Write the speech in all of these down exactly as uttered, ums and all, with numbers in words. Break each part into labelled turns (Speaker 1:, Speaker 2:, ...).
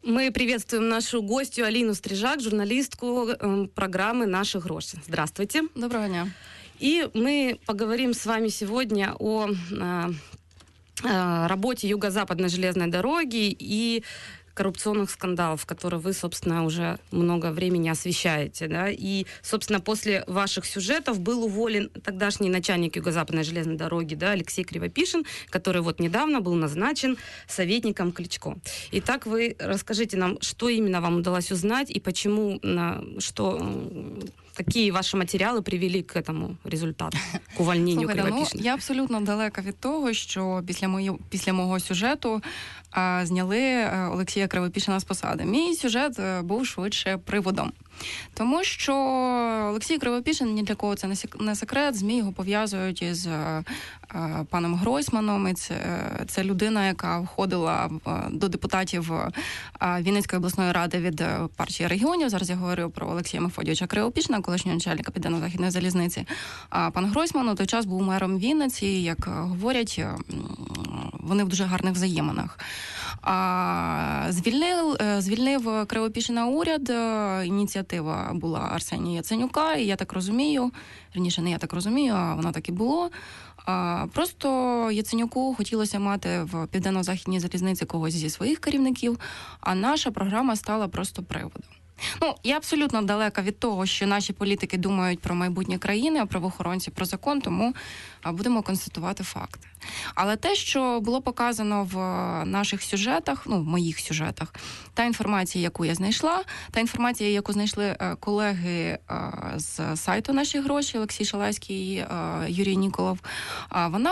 Speaker 1: Мы приветствуем нашу гостью Алину Стрижак, журналистку программы «Наши гроши». Здравствуйте.
Speaker 2: Доброго дня.
Speaker 1: И мы поговорим с вами сегодня о, о, о работе Юго-Западной железной дороги и коррупционных скандалов, которые вы, собственно, уже много времени освещаете, да, и, собственно, после ваших сюжетов был уволен тогдашний начальник Юго-Западной железной дороги, да, Алексей Кривопишин, который вот недавно был назначен советником Кличко. Итак, вы расскажите нам, что именно вам удалось узнать и почему, что, какие ваші матеріали привели к этому результату, к увольненню Кривопишина?
Speaker 2: Ну, я абсолютно далека від того, що після, мої, після мого сюжету а, зняли Олексія Кривопишина з посади. Мій сюжет був швидше приводом. Тому що Олексій Кривопишин, ні для кого це не секрет, ЗМІ його пов'язують із а, паном Гройсманом. І це, це людина, яка входила в, до депутатів а, Вінницької обласної ради від партії регіонів. Зараз я говорю про Олексія Мефодійовича Кривопишина, колишнього начальника Південно-Західної залізниці. А пан Гройсман у той час був мером Вінниці, як говорять, вони в дуже гарних взаєминах. А, звільнив, звільнив Кривопишина уряд, ініціатива була Арсенія Яценюка, і я так розумію, вірніше, не я так розумію, а воно так і було. А, просто Яценюку хотілося мати в Південно-Західній залізниці когось зі своїх керівників, а наша програма стала просто приводом. Ну, я абсолютно далека від того, що наші політики думають про майбутнє країни, а правоохоронці про закон, тому будемо констатувати факти. Але те, що було показано в наших сюжетах, ну, в моїх сюжетах, та інформація, яку я знайшла, та інформація, яку знайшли колеги з сайту «Наші гроші», Олексій Шалайський, Юрій Ніколов, вона...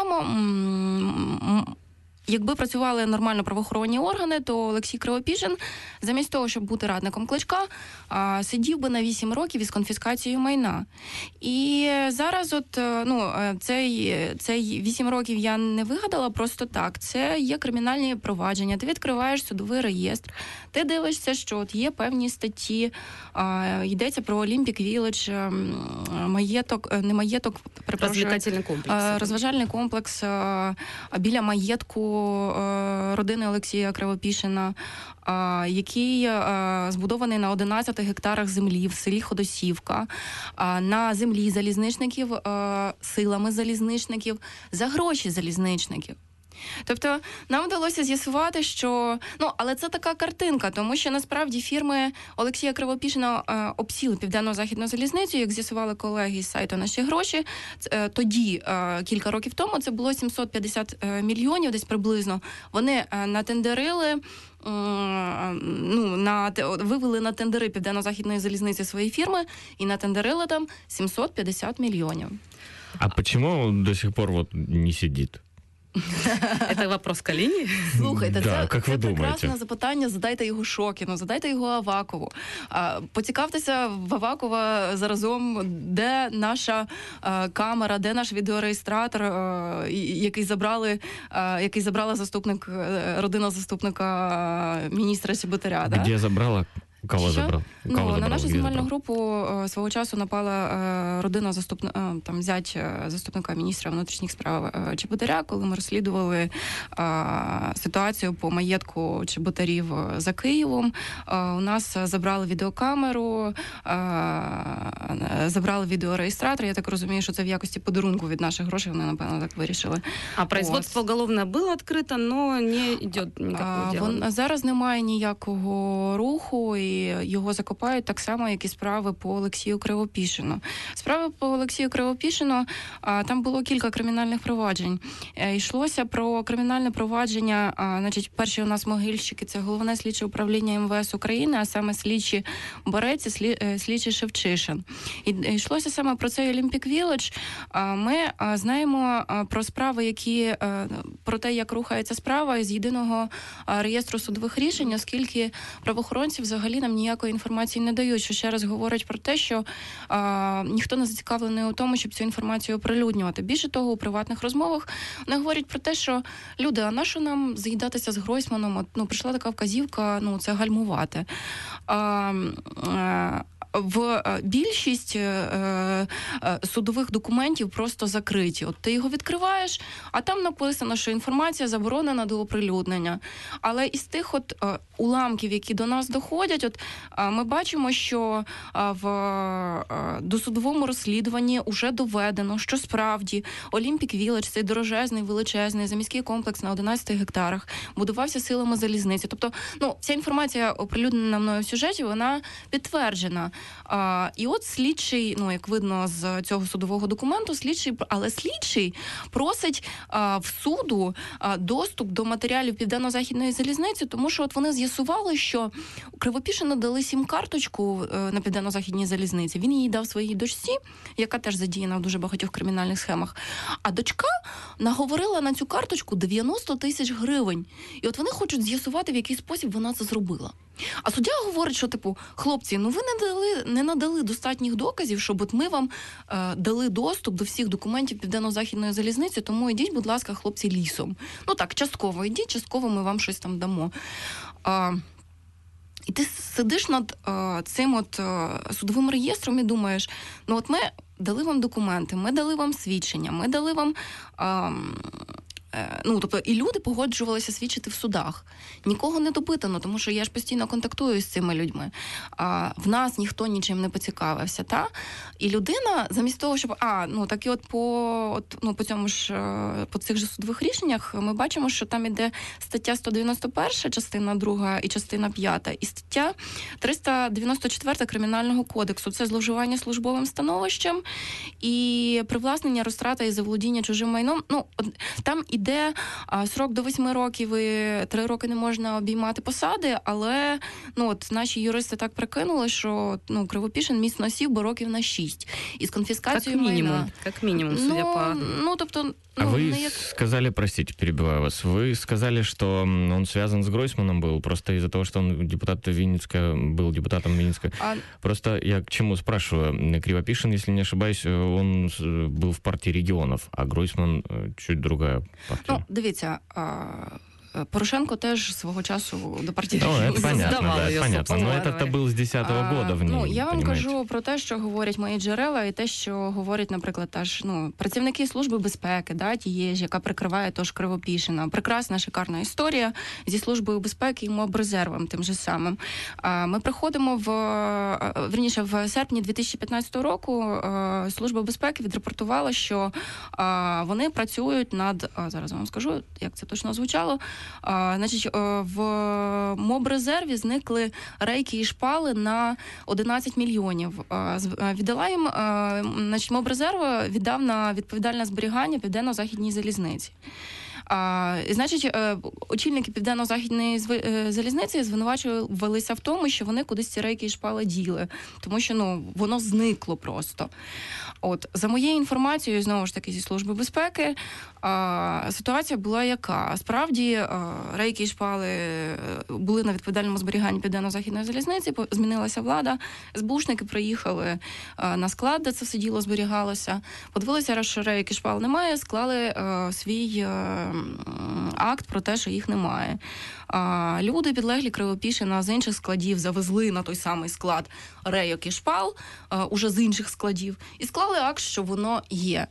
Speaker 2: Якби працювали нормально правоохоронні органи, то Олексій Кривопишин, замість того, щоб бути радником Кличка, сидів би на вісім років із конфіскацією майна. І зараз от, ну, цей, цей вісім років я не вигадала просто так. Це є кримінальні провадження. Ти відкриваєш судовий реєстр, ти дивишся, що от є певні статті, йдеться про Олімпік Вілледж, маєток, не маєток,
Speaker 1: розважальний комплекс.
Speaker 2: Розважальний комплекс біля маєтку родини Олексія Кривопишина, який збудований на одинадцяти гектарах землі в селі Ходосівка, на землі залізничників, силами залізничників, за гроші залізничників. Тобто нам вдалося з'ясувати, що... Ну, але це така картинка, тому що насправді фірми Олексія Кривопишина е, обсіли Південно-Західну залізницю, як з'ясували колеги з сайту «Наші гроші». Е, тоді, е, кілька років тому, це було сімсот п'ятдесят мільйонів, десь приблизно. Вони е, натендерили, е, ну, на, вивели на тендери Південно-Західної залізниці свої фірми і натендерили там сімсот п'ятдесят мільйонів.
Speaker 3: А чому до сих пор вот не сидить?
Speaker 1: Це вопрос к Аліні?
Speaker 2: Слухайте,
Speaker 3: да,
Speaker 2: це, це прекрасне
Speaker 3: думаєте?
Speaker 2: запитання, задайте його Шокіну, задайте його Авакову. А, поцікавтеся в Авакова заразом, де наша а, камера, де наш відеореєстратор, а, який забрали, а, який забрала заступник, родина заступника міністра Чеботаря.
Speaker 3: Де да? забрала? Кого забрав?
Speaker 2: Ну,
Speaker 3: Кого
Speaker 2: на
Speaker 3: забрав?
Speaker 2: нашу
Speaker 3: Где
Speaker 2: знімальну
Speaker 3: забрав?
Speaker 2: групу свого часу напала родина заступника, там зять заступника міністра внутрішніх справ Чеботаря, коли ми розслідували а, ситуацію по маєтку Чеботарів за Києвом. А, у нас забрали відеокамеру, а, забрали відеореєстратор. Я так розумію, що це в якості подарунку від наших грошей, вони, напевно, так вирішили.
Speaker 1: А производство уголовне було відкрито, але не йде ніякого діла?
Speaker 2: Зараз немає ніякого руху, і його закопають так само, як і справи по Олексію Кривопишину. Справи по Олексію Кривопишину, там було кілька кримінальних проваджень. Йшлося про кримінальне провадження, значить, перші у нас могильщики, це Головне слідче управління ем ве ес України, а саме слідчі Борець, слідчий Шевчишин. І йшлося саме про цей Олімпік Вілледж. Ми знаємо про справи, які, про те, як рухається справа з єдиного реєстру судових рішень, оскільки правоохоронці взагалі нам ніякої інформації не дають, що ще раз говорить про те, що а, ніхто не зацікавлений у тому, щоб цю інформацію оприлюднювати. Більше того, у приватних розмовах вони говорять про те, що люди, а на що нам з'їдатися з Гройсманом? От, ну, прийшла така вказівка, ну, це гальмувати. А, а, в більшість судових документів просто закриті. От ти його відкриваєш, а там написано, що інформація заборонена до оприлюднення. Але із тих от уламків, які до нас доходять, от ми бачимо, що в досудовому розслідуванні вже доведено, що справді Olympic Village, цей дорожезний, величезний заміський комплекс на одинадцяти гектарах, будувався силами залізниці. Тобто, ну, ця інформація, оприлюднена мною в сюжеті, вона підтверджена. А, і от слідчий, ну, як видно з цього судового документу, слідчий, але слідчий просить а, в суду а, доступ до матеріалів Південно-Західної залізниці, тому що от вони з'ясували, що Кривопішину дали сім-карточку а, на Південно-Західній залізниці. Він її дав своїй дочці, яка теж задіяна в дуже багатьох кримінальних схемах. А дочка наговорила на цю карточку дев'яносто тисяч гривень. І от вони хочуть з'ясувати, в який спосіб вона це зробила. А суддя говорить, що, типу, хлопці, ну ви не дали, не надали достатніх доказів, щоб от ми вам е, дали доступ до всіх документів Південно-Західної залізниці, тому йдіть, будь ласка, хлопці, лісом. Ну так, частково йдіть, частково ми вам щось там дамо. А, і ти сидиш над е, цим от е, судовим реєстром і думаєш, ну от ми дали вам документи, ми дали вам свідчення, ми дали вам... Е, Ну, тобто, і люди погоджувалися свідчити в судах. Нікого не допитано, тому що я ж постійно контактую з цими людьми. А в нас ніхто нічим не поцікавився, та? І людина, замість того, щоб... А, ну, так і от по, от, ну, по цьому ж, по цих же судових рішеннях ми бачимо, що там іде стаття сто дев'яносто перша, частина друга і частина п'ята, і стаття триста дев'яносто четверта Кримінального кодексу. Це зловживання службовим становищем і привласнення, розтрата і заволодіння чужим майном. Ну, там іде де а, срок до восьми років і три роки не можна обіймати посади, але ну, от, наші юристи так прикинули, що ну, Кривопішин міцно сів, бо років на шість. І з конфіскацією
Speaker 1: майна.
Speaker 2: Мінімум,
Speaker 1: як мінімум, судя
Speaker 2: ну,
Speaker 1: по...
Speaker 2: Ну, тобто...
Speaker 3: А
Speaker 2: ну,
Speaker 3: вы
Speaker 2: як...
Speaker 3: сказали, простите, перебиваю вас, вы сказали, что он связан с Гройсманом был, просто из-за того, что он депутат Винницка, был депутатом Винницка. А... Просто я к чему спрашиваю? Кривопишин, если не ошибаюсь, он был в партии регионов, а Гройсман чуть другая партия.
Speaker 2: Ну, дивіться, а... Порошенко теж свого часу до партії
Speaker 3: ну, это понятно, да,
Speaker 1: ее,
Speaker 3: понятно. Но это был з десятого года в ній,
Speaker 2: ну, я вам
Speaker 3: понимаете?
Speaker 2: кажу про те, що говорять мої джерела, і те, що говорять, наприклад, теж ну, працівники Служби безпеки, да, тієї ж, яка прикриває тож Кривопішина. Прекрасна, шикарна історія зі Службою безпеки і мобрезервом тим же самим. Ми приходимо в, вірніше, в серпні дві тисячі п'ятнадцятого року Служба безпеки відрепортувала, що вони працюють над, зараз вам скажу, як це точно звучало, А, значить, в мобрезерві зникли рейки і шпали на одинадцять мільйонів. А, віддала їм, а, значить, мобрезерв віддав на відповідальне зберігання Південно-Західній залізниці. А, і, значить, очільники Південно-Західної залізниці звинувачувалися в тому, що вони кудись ці рейки і шпали діли, тому що ну, воно зникло просто. От, за моєю інформацією, знову ж таки, зі Служби безпеки, а, ситуація була яка? Справді, а, рейки і шпали були на відповідальному зберіганні Південно-Західної залізниці, змінилася влада, СБУшники приїхали а, на склад, де це все діло зберігалося, подивилися, що рейки і шпал немає, склали а, свій а, акт про те, що їх немає. А, люди, підлеглі Кривопішина, з інших складів завезли на той самий склад рейок і шпал, а, уже з інших складів, і склали акт, що воно є.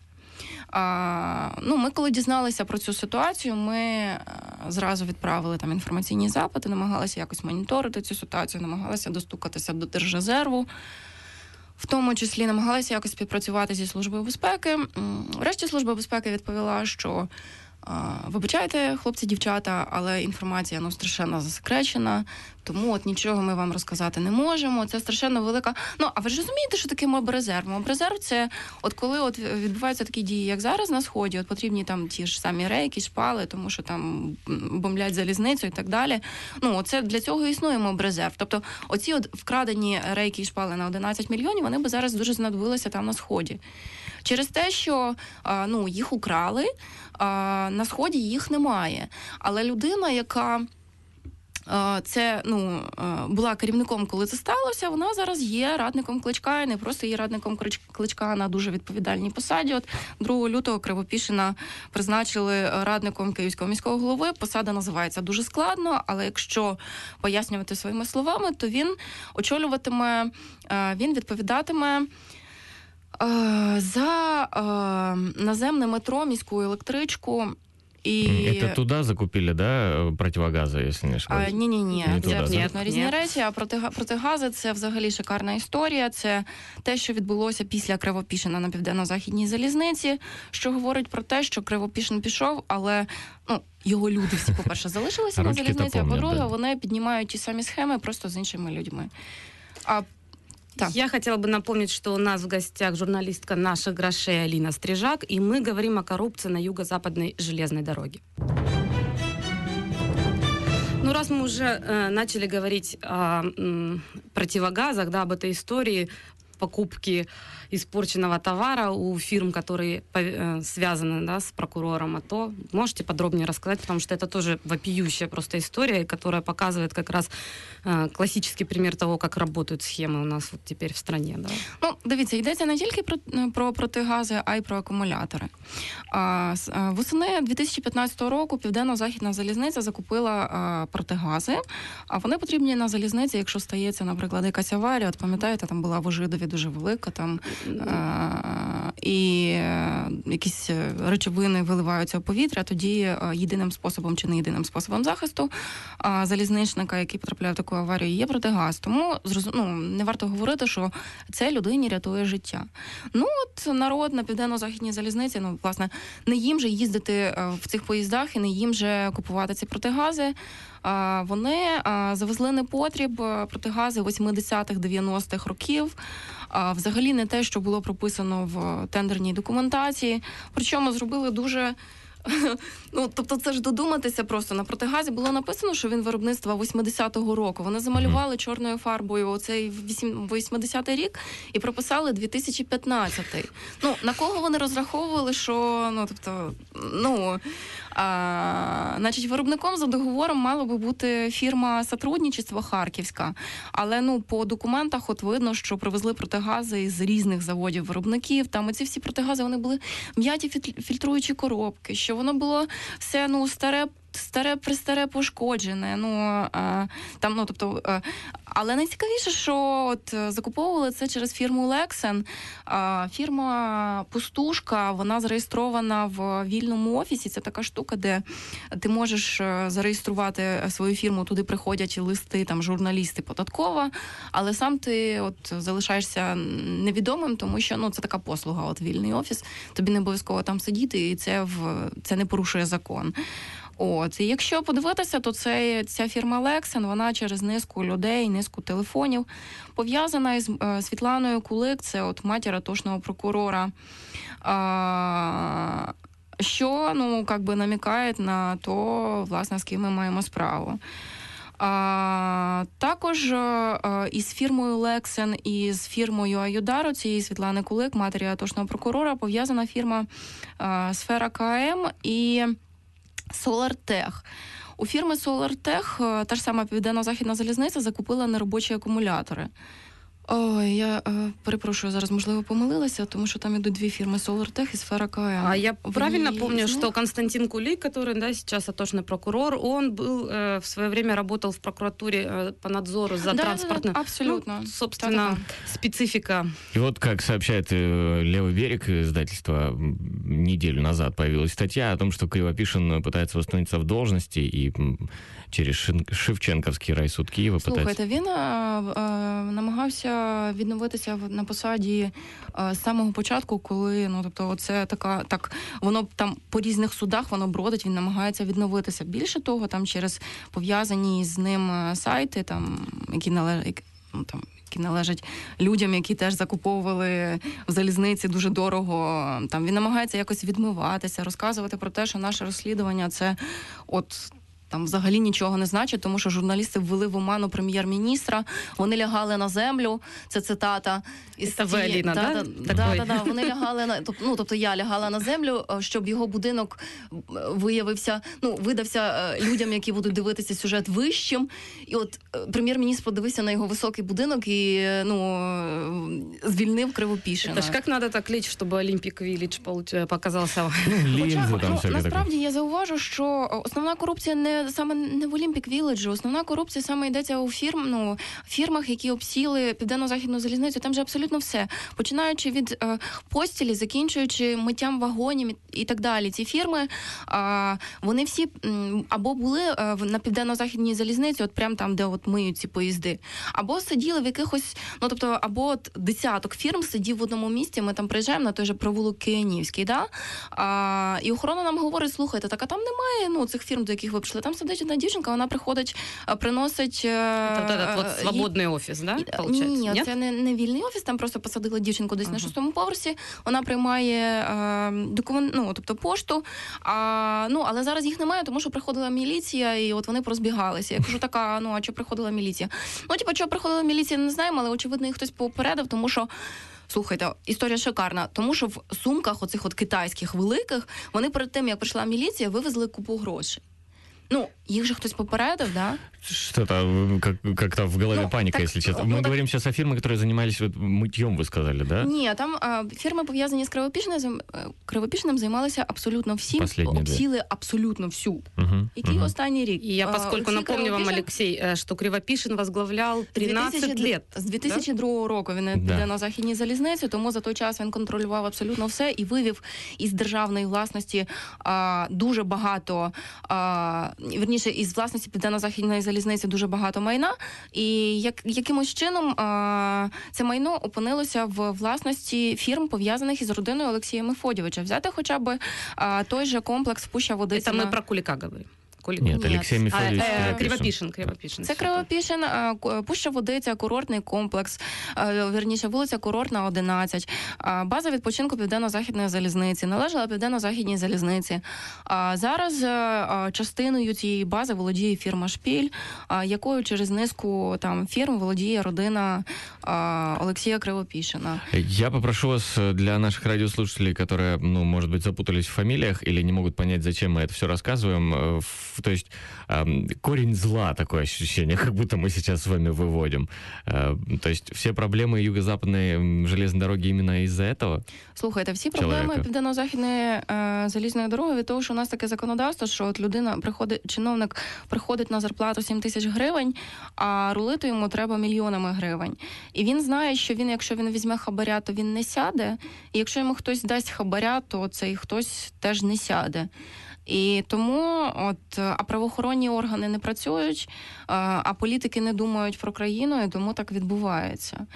Speaker 2: А, ну, ми коли дізналися про цю ситуацію, ми зразу відправили там інформаційні запити, намагалися якось моніторити цю ситуацію, намагалися достукатися до Держрезерву, в тому числі намагалися якось співпрацювати зі Службою безпеки. Врешті Служба безпеки відповіла, що вибачайте, хлопці, дівчата, але інформація ну, страшенно засекречена, тому от нічого ми вам розказати не можемо. Це страшенно велика... Ну, а ви ж розумієте, що таке мобрезерв? Мобрезерв – це от коли от відбуваються такі дії, як зараз на Сході, от потрібні там ті ж самі рейки, шпали, тому що там бомблять залізницю і так далі. Ну, це для цього існує мобрезерв. Тобто оці от вкрадені рейки і шпали на одинадцять мільйонів, вони би зараз дуже знадобилися там на Сході. Через те, що ну, їх украли, на Сході їх немає. Але людина, яка це, ну, була керівником, коли це сталося, вона зараз є радником Кличка, і не просто є радником Кличка на дуже відповідальній посаді. От другого лютого Кривопішина призначили радником Київського міського голови. Посада називається дуже складно, але якщо пояснювати своїми словами, то він очолюватиме, він відповідатиме за наземне метро, міську електричку. І...
Speaker 3: Это туда закупили, да, противогазы, якщо не ошибаюсь?
Speaker 2: Ні-ні-ні,
Speaker 3: не
Speaker 2: це
Speaker 3: туда,
Speaker 2: абсолютно
Speaker 1: да?
Speaker 2: різні
Speaker 1: Ні.
Speaker 2: речі, а протигази – це взагалі шикарна історія, це те, що відбулося після Кривопішина на Південно-Західній залізниці, що говорить про те, що Кривопішин пішов, але, ну, його люди всі, по-перше, залишилися на залізниці, а по-друге, да. Вони піднімають ті самі схеми просто з іншими людьми. А Так.
Speaker 1: Я хотела бы напомнить, что у нас в гостях журналистка «Наших грошей» Алина Стрижак, и мы говорим о коррупции на юго-западной железной дороге. Ну, раз мы уже э, начали говорить о м, противогазах, да, об этой истории покупки испорченного товара у фирм, которые э, связаны, да, с прокурором АТО. Можете подробнее рассказать, потому что это тоже вопиющая просто история, которая показывает как раз э, классический пример того, как работают схемы у нас вот теперь в стране. Да?
Speaker 2: Ну, дивіться, йдеться не тільки про, про протигази, а й про акумулятори. А, восени дві тисячі п'ятнадцятого року Південно-Західна залізниця закупила а, протигази, а вони потрібні на залізниці, якщо стається, наприклад, якась аварія. От пам'ятаєте, там була в Ожидові дуже велика, там а, і а, якісь речовини виливаються в повітря, тоді а, єдиним способом чи не єдиним способом захисту а, залізничника, який потрапляє в таку аварію, є протигаз. Тому ну, не варто говорити, що це людині рятує життя. Ну от народ на Південно-Західній залізниці, ну, власне, не їм же їздити в цих поїздах і не їм же купувати ці протигази. Вони завезли непотріб протигази восьмидесятих-дев'яностих років. Взагалі не те, що було прописано в тендерній документації. Причому зробили дуже... Ну, тобто це ж додуматися просто. На протигазі було написано, що він виробництва восьмидесятого року. Вони замалювали чорною фарбою оцей восьмидесятий рік і прописали дві тисячі п'ятнадцятий. Ну, на кого вони розраховували, що, ну, тобто, ну, а, значить, виробником за договором мала би бути фірма «Сотрудничество» Харківська. Але, ну, по документах от видно, що привезли протигази із різних заводів-виробників. Там оці всі протигази, вони були м'яті фільтруючі коробки, що воно було все, ну, старе, старе, пристаре пошкоджене, ну, а, там, ну, тобто, а, але найцікавіше, що от закуповували це через фірму Lexen. А, фірма Пустушка, вона зареєстрована в вільному офісі, це така штука, де ти можеш зареєструвати свою фірму, туди приходять листи, там, журналісти податкова, але сам ти от залишаєшся невідомим, тому що, ну, це така послуга, от вільний офіс, тобі не обов'язково там сидіти, і це, в, це не порушує закон. От, і якщо подивитися, то це, ця фірма Lexen, вона через низку людей, низку телефонів пов'язана із е, Світланою Кулик, це от матір атошного прокурора, а, що, ну, как би намікає на то, власне, з ким ми маємо справу. А, також а, із фірмою Lexen і з фірмою Аюдаро, цієї Світлани Кулик, матері атошного прокурора, пов'язана фірма а, Сфера КМ і SolarTech. У фірми SolarTech та ж сама Південно-Західна залізниця закупила неробочі акумулятори. Ой, я е, перепрошую, зараз, можливо, помилилася, тому що там ідуть дві фірми SolarTech і Сфера КМ.
Speaker 1: А я правильно
Speaker 2: и...
Speaker 1: помню, что Константин Кулик, который, да, сейчас атошный прокурор, он был э, в свое время работал в прокуратуре э, по надзору за
Speaker 2: да,
Speaker 1: транспортным...
Speaker 2: Да, абсолютно.
Speaker 1: Ну, собственно, да, да. Специфика.
Speaker 3: И вот, как сообщает э, «Левый берег» издательство, неделю назад появилась статья о том, что Кривопишин пытается восстановиться в должности и через Шевченківський райсуд Києва питається.
Speaker 2: Слухайте, він а, а, намагався відновитися на посаді а, з самого початку, коли, ну, тобто, це така, так, воно там по різних судах, воно бродить, він намагається відновитися. Більше того, там через пов'язані з ним сайти, там, які належать, ну, там, які належать людям, які теж закуповували в залізниці дуже дорого. Там він намагається якось відмиватися, розказувати про те, що наше розслідування – це от там взагалі нічого не значить, тому що журналісти ввели в оману прем'єр-міністра, вони лягали на землю, це цитата.
Speaker 1: Це ви, Аліна,
Speaker 2: да?
Speaker 1: Да,
Speaker 2: да, да, да, вони лягали на, ну, тобто я лягала на землю, щоб його будинок виявився, ну, видався людям, які будуть дивитися сюжет вищим. І от прем'єр-міністр подивився на його високий будинок і, ну, звільнив Кривопішина.
Speaker 1: Це ж як треба так лічити, щоб Олімпік Віллідж показався?
Speaker 3: Лінзи там все.
Speaker 2: Насправді я зауважу, що основна корупція не саме не в Олімпік Вілледжі, основна корупція саме йдеться у фірм, ну, фірмах, які обсіли Південно-Західну залізницю. Там же абсолютно все. Починаючи від е, постілі, закінчуючи миттям вагонів і так далі. Ці фірми, е, вони всі м, або були е, на Південно-Західній залізниці, от прямо там, де от миють ці поїзди, або сиділи в якихось, ну, тобто, або от десяток фірм сидів в одному місці, ми там приїжджаємо на той же провулок Київський, да? А, і охорона нам говорить, слухайте, так а там немає, ну, цих фірм, до яких ви прийшли. Там сидить одна дівчинка, вона приходить, приносить...
Speaker 1: Це этот вот свободний офіс, да?
Speaker 2: Ні, ні, ні, це не, не вільний офіс, там просто посадила дівчинку десь ага. на шостому поверсі, вона приймає е, документ, ну, тобто пошту, а, ну, але зараз їх немає, тому що приходила міліція, і от вони порозбігалися. Я кажу, така, ну, а що приходила міліція? Ну, типу, що приходила міліція, не знаємо, але, очевидно, їх хтось попередив, тому що слухайте, історія шикарна, тому що в сумках оцих от китайських великих, вони перед тим, як прийшла міліція, вивезли купу грошей. Ну, их же кто-то попередив, да?
Speaker 3: Что-то как- как-то в голове ну, паника, так, если честно. Мы ну, говорим так... сейчас о фирмах, которые занимались вот мытьем, вы сказали, да?
Speaker 2: Ні, там а, фірми, пов'язані з Кривопішиним, Кривопішиним займалися абсолютно всім,
Speaker 3: Последние
Speaker 2: обсіли
Speaker 3: две.
Speaker 2: абсолютно всю.
Speaker 3: Угу,
Speaker 2: Який
Speaker 3: угу.
Speaker 2: останній рік?
Speaker 1: И я, поскольку а, напомню вам, Алексей, что Кривопишин возглавлял тринадцять лет.
Speaker 2: З дві тисячі другого да? року він піде да. на Західній залізниці, тому за той час він контролював абсолютно все і вивів із державної власності а, дуже багато, а, вірніше, із власності Південно-Західної залізниці дуже багато майна, і як, якимось чином а, це майно опинилося в власності фірм, пов'язаних із родиною Олексія Мефодійовича. Взяти хоча б а, той же комплекс Пуща-Водиця.
Speaker 1: Це ми про Кулика говоримо.
Speaker 3: Нет, Нет, Алексей Мефодійович
Speaker 1: а, э, Кривопішин. Кривопішин.
Speaker 2: Це Кривопішин, Пуща-Водиця, курортний комплекс, вірніше, вулиця Курортна, одинадцять, база відпочинку Південно-Західної залізниці, належала Південно-Західній залізниці. Зараз частиною цієї бази володіє фірма «Шпіль», якою через низку там фірм володіє родина Олексія Кривопішина.
Speaker 3: Я попрошу вас для наших радиослушателей, которые, ну, может быть, запутались в фамилиях или не могут понять, зачем мы это все рассказываем, то есть э, корень зла, такое ощущение, как будто мы сейчас с вами выводим. Э, то есть все проблемы юго-западной железной дороги именно из-за этого?
Speaker 2: Слухайте, всі проблеми
Speaker 3: Чоловіка.
Speaker 2: Південно-Західної е, залізної дороги від того, що у нас таке законодавство, що от людина приходить, чиновник приходить на зарплату сім тисяч гривень, а рулити йому треба мільйонами гривень. І він знає, що він, якщо він візьме хабаря, то він не сяде, і якщо йому хтось дасть хабаря, то цей хтось теж не сяде. І тому от, а правоохоронні органи не працюють, а політики не думають про країну, і тому так відбувається.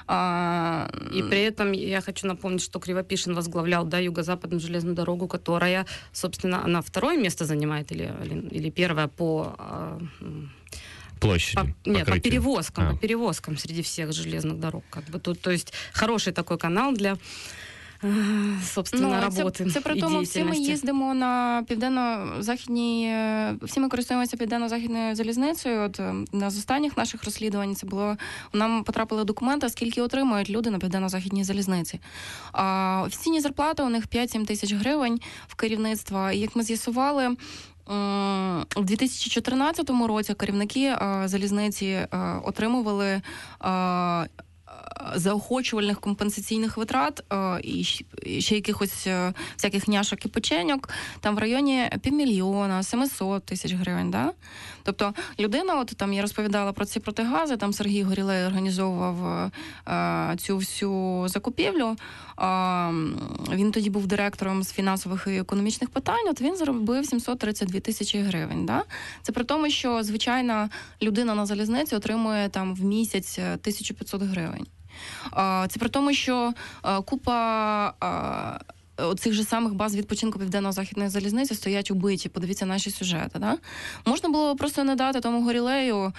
Speaker 1: А... И при этом я хочу напомнить, что Кривопишин возглавлял, да, Юго-Западную железную дорогу, которая, собственно, она второе место занимает или, или первое по...
Speaker 3: Площади.
Speaker 1: По, нет, по перевозкам, а. по перевозкам среди всех железных дорог. Как бы тут, то есть хороший такой канал для... собственно, ну, роботи.
Speaker 2: Це, це при тому, всі ми їздимо на південно-західній, всі ми користуємося південно-західною залізницею. От на з останніх наших розслідувань це було, нам потрапили документи, скільки отримують люди на південно-західній залізниці. А, офіційні зарплати у них п'ять-сім тисяч гривень в керівництва. І як ми з'ясували, у дві тисячі чотирнадцятому році керівники а, залізниці а, отримували а, заохочувальних компенсаційних витрат е, і ще якихось е, всяких няшок і печеньок, там в районі півмільйона, сімсот тисяч гривень, да? Тобто людина, от там я розповідала про ці протигази, там Сергій Горілей організовував е, цю всю закупівлю, е, він тоді був директором з фінансових і економічних питань, от він заробив сімсот тридцять дві тисячі гривень, да? Це при тому, що звичайна людина на залізниці отримує там в місяць тисячу п'ятсот гривень. Це при тому, що купа оцих же самих баз відпочинку Південно-Західної залізниці стоять убиті. Подивіться наші сюжети. Да? Можна було просто не дати тому горілею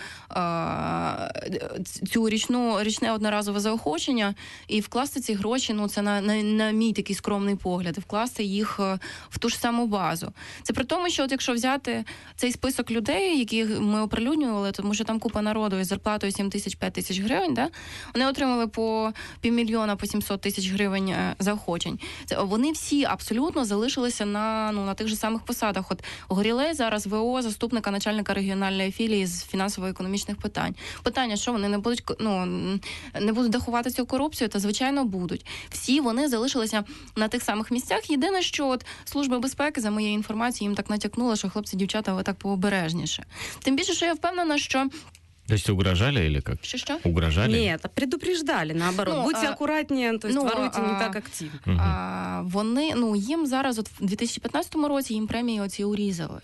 Speaker 2: цю річну, річне одноразове заохочення і вкласти ці гроші, ну це на, на, на мій такий скромний погляд, і вкласти їх в ту ж саму базу. Це при тому, що от якщо взяти цей список людей, яких ми оприлюднювали, тому що там купа народу із зарплатою сім тисяч, п'ять тисяч гривень, да? Вони отримали по півмільйона, по сімсот тисяч гривень заохочень. Це, вони всі абсолютно залишилися на, ну, на тих же самих посадах. От Горілей зараз ВО, заступника начальника регіональної філії з фінансово-економічних питань. Питання, що вони не будуть, ну, не будуть дахувати цю корупцію, та звичайно будуть. Всі вони залишилися на тих самих місцях. Єдине, що от Служба безпеки, за моєю інформацією, їм так натякнула, що хлопці, дівчата, ви так пообережніше. Тим більше, що я впевнена, що
Speaker 3: то есть угрожали или как?
Speaker 2: Что-что?
Speaker 3: Угрожали?
Speaker 1: Нет, предупреждали, наоборот.
Speaker 2: Ну,
Speaker 1: Будьте
Speaker 2: а,
Speaker 1: аккуратнее, то есть
Speaker 2: ну,
Speaker 1: воруйте не
Speaker 2: а,
Speaker 1: так активно.
Speaker 3: Угу.
Speaker 2: А, вони, ну, їм зараз, от в дві тисячі п'ятнадцятому році, їм премії оці урізали.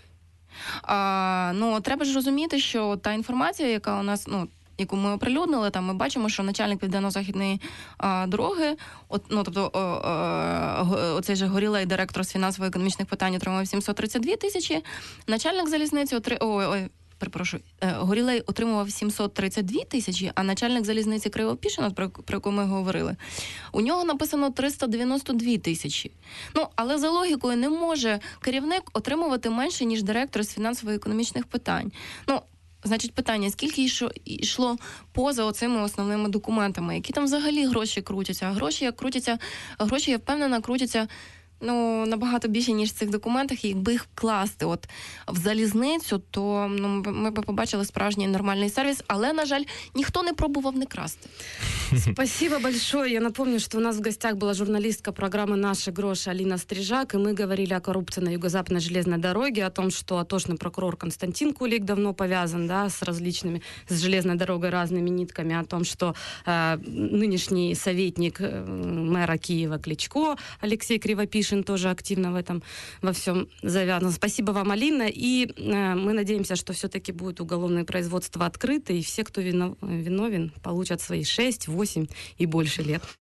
Speaker 2: А, ну, треба ж розуміти, що та інформація, яка у нас, ну, яку ми оприлюднили, там ми бачимо, що начальник Південно-Західної а, дороги, от, ну, тобто, о, о, оцей же Горілей, директор з фінансово-економічних питань, отримав сімсот тридцять дві тисячі, начальник залізниці отримав, ой, ой, перепрошую, Горілей отримував сімсот тридцять дві тисячі, а начальник залізниці Кривопішина, про, про яку ми говорили, у нього написано триста дев'яносто дві тисячі. Ну, але за логікою не може керівник отримувати менше, ніж директор з фінансово-економічних питань. Ну, значить, питання, скільки йшло поза оцими основними документами, які там взагалі гроші крутяться? А гроші, як крутяться, гроші, я впевнена, крутяться, ну, набагато більше, ніж в цих документах, і якби їх вкласти от в залізницю, то, ну, ми б побачили справжній нормальний сервіс, але, на жаль, ніхто не пробував не красти.
Speaker 1: Спасибо большое. Я напомню, что у нас в гостях была журналистка программы «Наши гроши» Алина Стрижак, и мы говорили о коррупции на Юго-Западной железной дороге, о том, что атошный прокурор Константин Кулик давно повязан, да, с различными, с железной дорогой разными нитками, о том, что э, нынешний советник э, мэра Киева Кличко Алексей Кривопишин тоже активно в этом во всем завязан. Спасибо вам, Алина, и э, мы надеемся, что все-таки будет уголовное производство открыто, и все, кто виновен, получат свои шесть, восемь и больше лет.